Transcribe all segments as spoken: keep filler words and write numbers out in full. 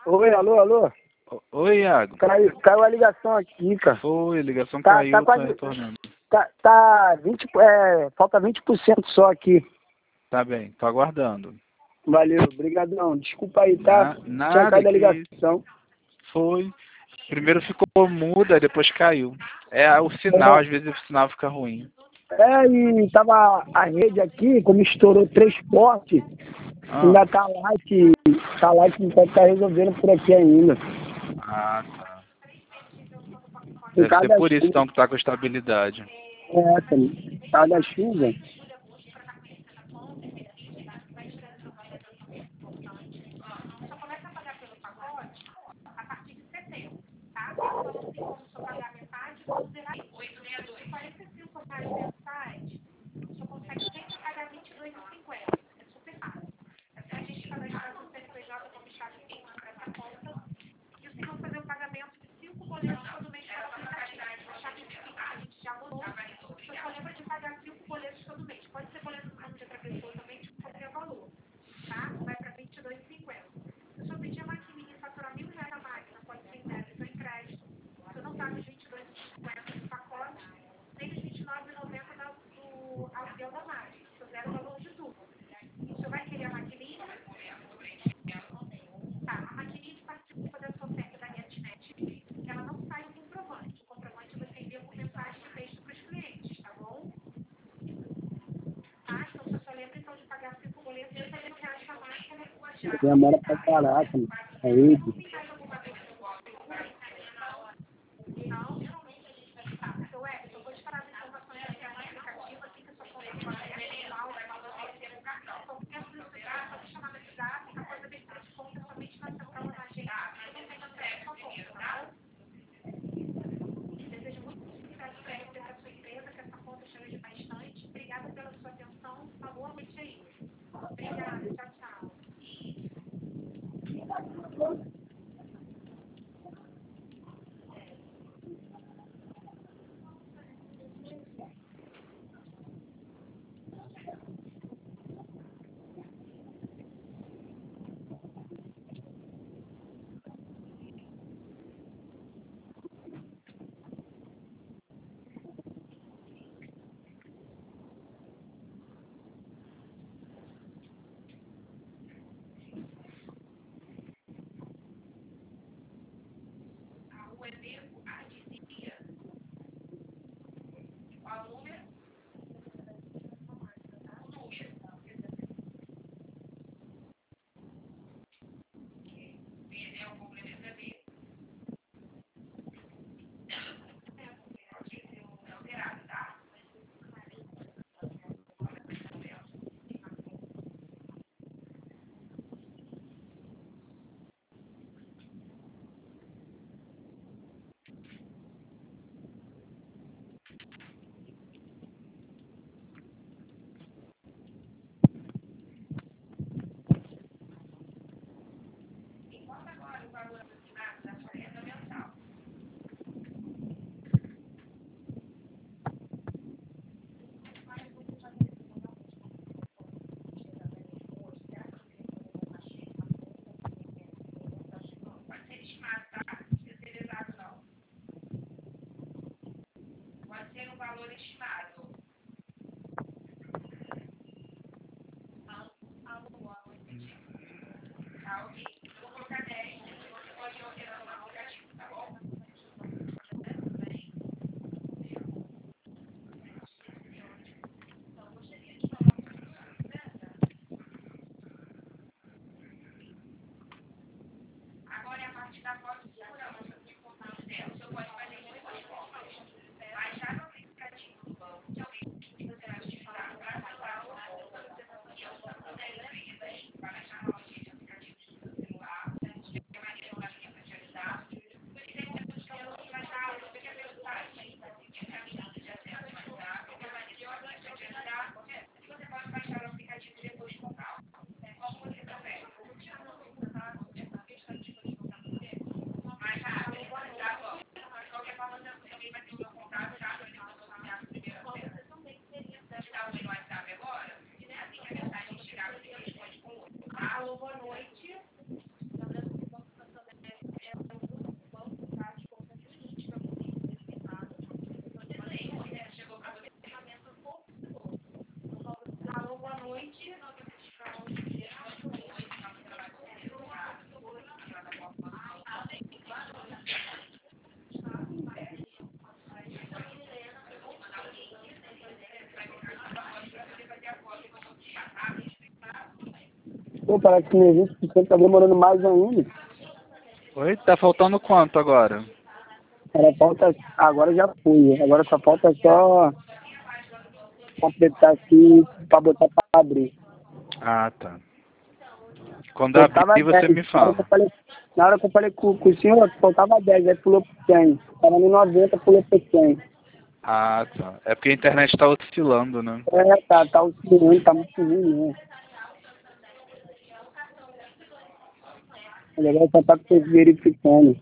Oi, alô, alô? Oi, Iago. Caiu, caiu a ligação aqui, cara. Foi, a ligação Tá, caiu, tá tá quase. retornando. Tá, tá vinte, é, falta vinte por cento só aqui. Tá bem, tô aguardando. Valeu, brigadão. Desculpa aí, tá? Na, Tinha nada caído a que ligação. foi. Primeiro ficou muda, depois caiu. É o sinal, às vezes o sinal fica ruim. É, e tava a rede aqui, como estourou três portes, Ah, ainda tá lá que tá lá que pode estar resolvendo por aqui ainda. ah, tá. Por Deve causa ser da por isso chuva. então que tá com estabilidade. É, essa, por causa da chuva. Demora pra caraca, mano. A rede. Pô, parece que meu vinte por cento tá demorando mais ainda. Oi? Tá faltando quanto agora? Era falta, agora já foi. Agora só falta só completar aqui pra botar pra abrir. Ah, tá. Quando Faltava abrir, você dez. me Na hora que eu fala. falei, na hora que eu falei com, com o senhor, faltava dez, aí pulou pro cem. Tava no noventa, pulou pro cem. Ah, tá. É porque a internet tá oscilando, né? É, tá, tá oscilando, tá muito ruim, né? O legal é só tá verificando.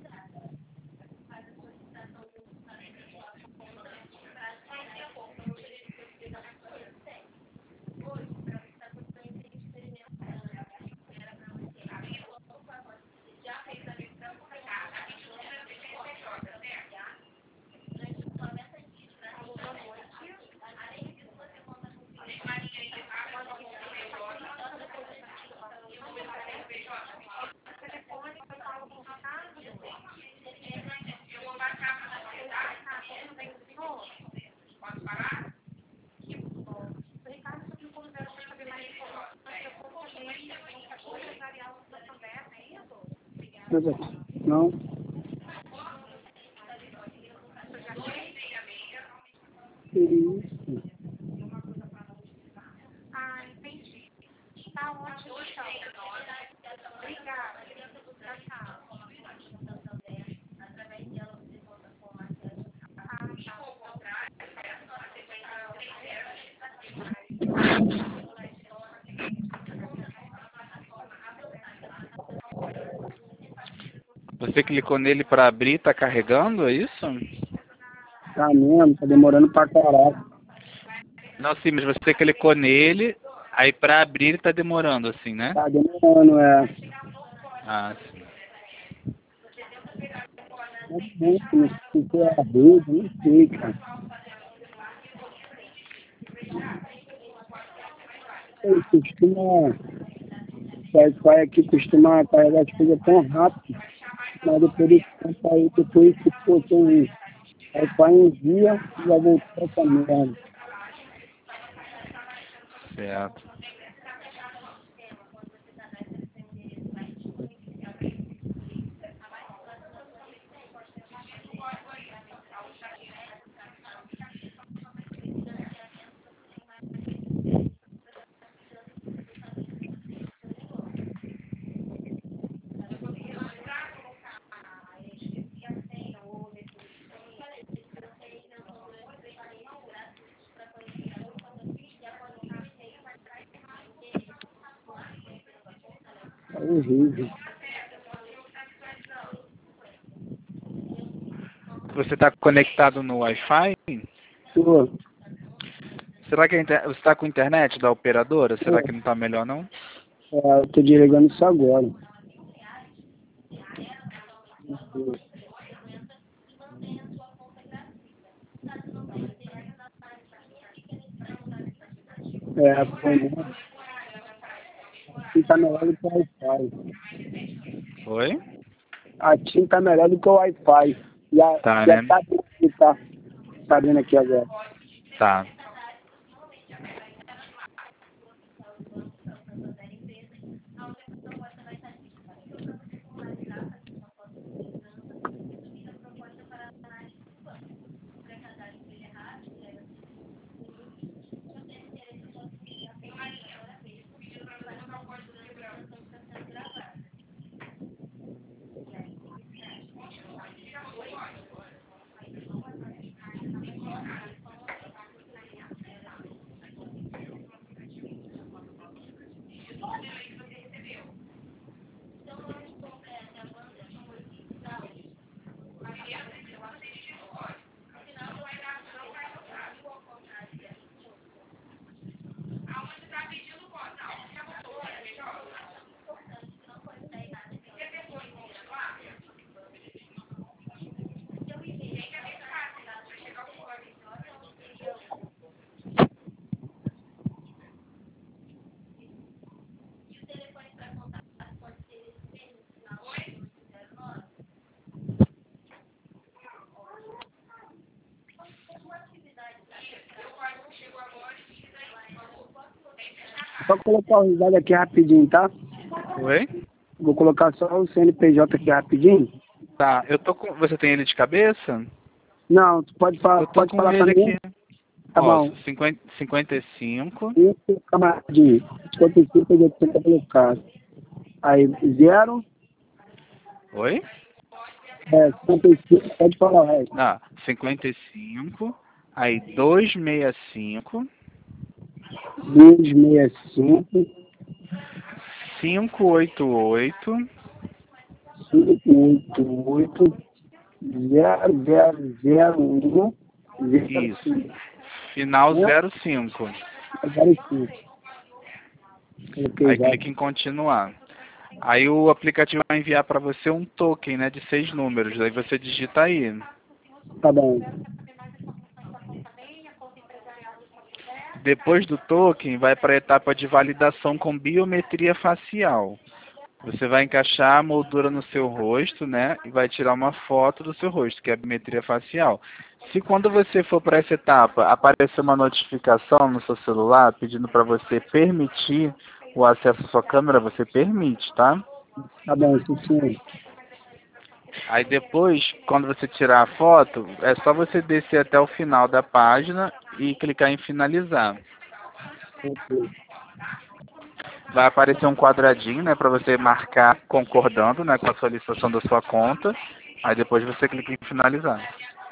Não. Que isso? Você clicou nele pra abrir, tá carregando, é isso? Tá mesmo, tá demorando pra caralho. Não, sim, mas você clicou nele, aí pra abrir ele tá demorando, assim, né? Tá demorando, é. Ah, sim. Não sei se é a rede, não sei, cara. Ele costuma, o Wi-Fi aqui costuma carregar as coisas tão rápido, mas depois desse tempo aí, depois que pô, tem um Wi-Fi um dia, já voltou essa merda. Certo. É horrível. Você tá conectado no Wi-Fi? Pô, Será que a inter... você tá com internet da operadora? Será pô, que não tá melhor, não? é, eu tô desligando isso agora. É, pô, né? Aqui tá melhor do que o Wi-Fi. Oi? A TIM tá melhor do que o Wi-Fi. Já, Tá, já né? tá abrindo aqui, tá? Tá abrindo aqui agora. Tá. Só colocar o risado aqui rapidinho, tá? Oi? Vou colocar só o C N P J aqui rapidinho. Tá, eu tô com... Você tem ele de cabeça? Não, tu pode falar, Eu tô pode com falar pra ele mim? aqui. Tá Ó, bom. cinquenta, cinquenta e cinco. Isso, camaradinho. cinquenta e cinco, eu vou colocar. Aí, zero, Oi? é, cinquenta e cinco, pode falar o resto. Ah, cinquenta e cinco. Aí, duzentos e sessenta e cinco. duzentos e sessenta e cinco, quinhentos e oitenta e oito. quinhentos e oitenta e oito, zero, zero, zero, um, zero, Isso. cinco, Final né? zero cinco. zero, cinco. Coloquei Aí já. clica em continuar. Aí o aplicativo vai enviar para você um token, né, de seis números. Aí você digita aí. Tá bom. Depois do token, vai para a etapa de validação com biometria facial. Você vai encaixar a moldura no seu rosto, né? E vai tirar uma foto do seu rosto, que é a biometria facial. Se quando você for para essa etapa aparecer uma notificação no seu celular pedindo para você permitir o acesso à sua câmera, você permite, tá? Tá bom, sim, senhor. Aí depois, quando você tirar a foto, é só você descer até o final da página e clicar em finalizar. Ok. Vai aparecer um quadradinho, né, para você marcar concordando, né, com a solicitação da sua conta. Aí depois você clica em finalizar.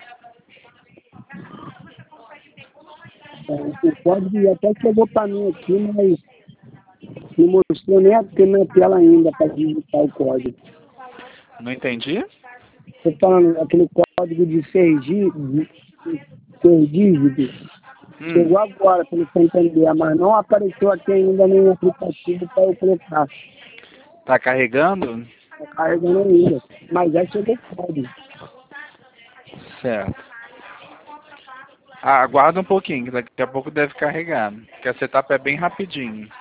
É, o código até chegou para mim aqui, mas não mostrou nem aqui na tela ainda para digitar o código. Não entendi? Estou falando, aquele código de seis dígitos, seis dígitos, Hum, chegou agora, para você entender, mas não apareceu aqui ainda no aplicativo para eu colocar. tá carregando? Está carregando ainda, mas já chegou o código. Certo. Ah, aguarda um pouquinho, que daqui a pouco deve carregar. Porque essa etapa é bem rapidinho.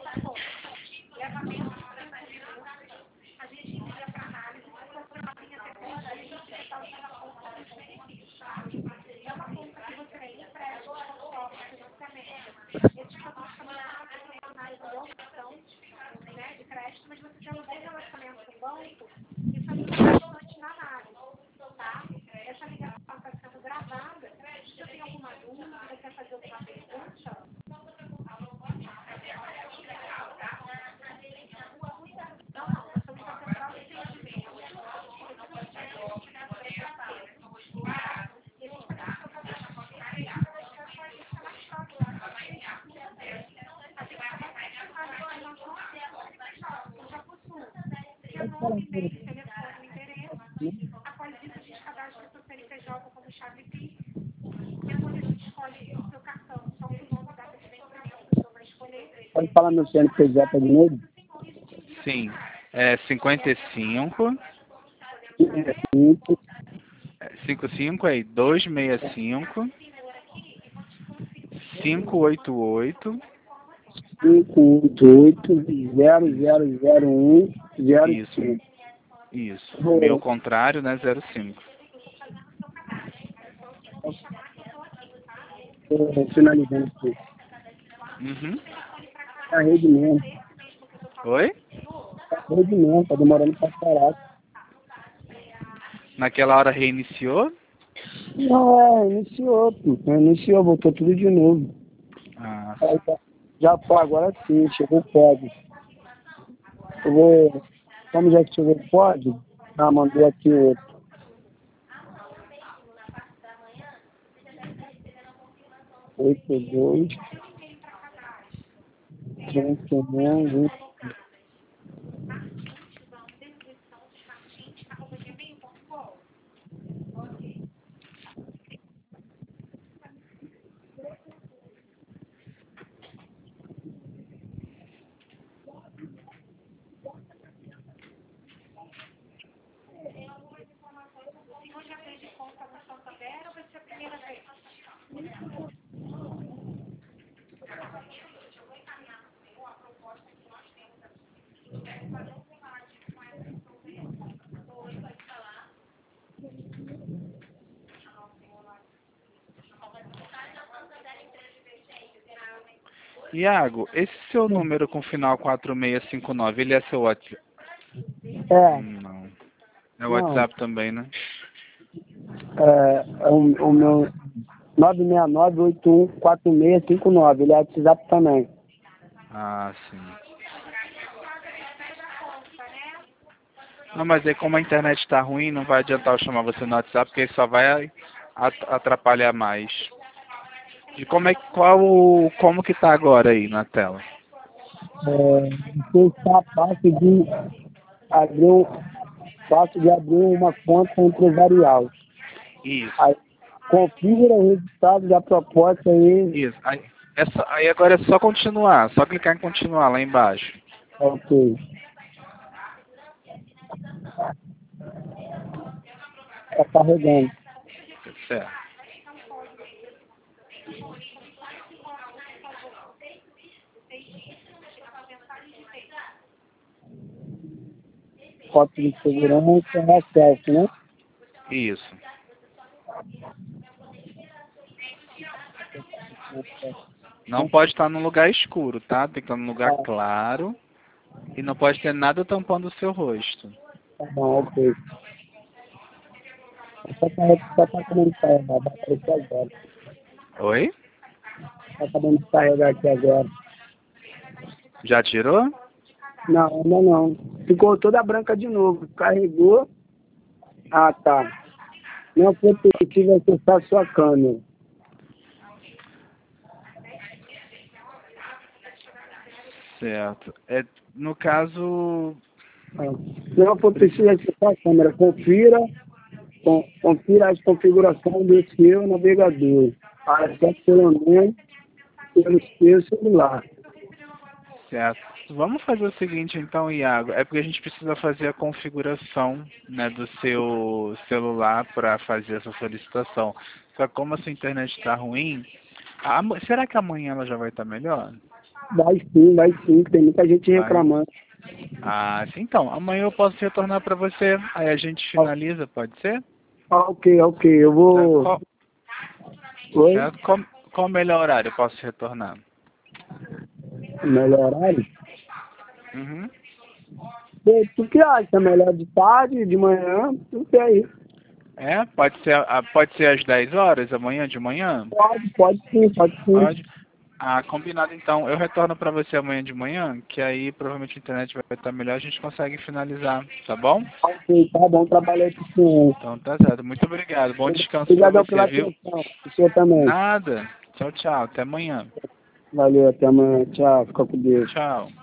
Pode falar, né? Pode falar meu C N P J de novo? Sim. É cinquenta e cinco. cinco, é, cinquenta e cinco aí, duzentos e sessenta e cinco. quinhentos e oitenta e oito. cinco, oito, oito, zero, zero, zero, um, zero, Isso. cinco. Isso. Meio ao Vou, contrário, né? zero cinco. vou finalizando aqui. Uhum. É a rede mesmo. Oi? É a rede mesmo, tá demorando pra parar. Naquela hora reiniciou? Não, é, iniciou, pô. Iniciou, voltou tudo de novo. Ah, Aí, tá. Já foi, agora sim, chegou o código. Eu vou, como já chegou o código, ah, mandou aqui o outro. oito, dois, trinta e um, vinte. Iago, esse seu número com final quatro seis cinco nove, ele é seu WhatsApp? É, Hum, Não. É o não, WhatsApp também, né? é, é o, o meu nove seis nove oito um quatro seis cinco nove, ele é WhatsApp também. Ah, sim. Não, mas aí como a internet está ruim, não vai adiantar eu chamar você no WhatsApp, porque só vai at- atrapalhar mais. E como é que, qual, o- como que tá agora aí na tela? É, você está fácil de abrir, um- fácil de abrir uma conta empresarial. Isso, Aí, configura o resultado da proposta aí. isso. Aí, é só- aí agora é só continuar, só clicar em continuar lá embaixo. Ok. Está carregando. Certo. Foto de segurança, é selfie, né? Isso. Não pode estar num lugar escuro, tá? Tem que estar num lugar Ah, claro e não pode ter nada tampando o seu rosto. tá bom, ok. Só para só para acabando de carregar, vai aparecer agora. Oi? Está acabando de carregar aqui agora. Já tirou? Não, ainda não. Ficou toda branca de novo. Carregou. Ah, tá. Não foi possível acessar sua câmera. Certo. É, no caso, Ah, não foi possível acessar a câmera. Confira, con- confira as configurações do seu navegador. Acesse pelo menos pelo seu celular. certo. Vamos fazer o seguinte então, Iago. É porque a gente precisa fazer a configuração, né, do seu celular para fazer essa solicitação. Só que como a sua internet está ruim, ama- será que amanhã ela já vai estar melhor? Vai sim, vai sim. Tem muita gente Vai. reclamando. Ah, sim, então. Amanhã eu posso retornar para você. Aí a gente Ah, finaliza, pode ser? ah, ok, ok. Eu Certo. vou. Qual, Oi? certo? Qual, qual o melhor horário eu posso retornar? Melhor horário? Uhum. Tu, tu que acha? Melhor de tarde, de manhã? Não sei. É, pode ser, ah, pode ser às dez horas, amanhã de manhã? Pode, pode sim, pode sim. Pode? Ah, combinado então. Eu retorno para você amanhã de manhã, que aí provavelmente a internet vai estar melhor, a gente consegue finalizar, tá bom? Ok, tá bom, trabalhei com o senhor. Então tá certo. Muito obrigado. Bom descanso para Obrigadão você, pela viu? atenção. O senhor também. Nada. Tchau, tchau. Até amanhã. Valeu, até amanhã. Tchau, fica com Deus. Tchau.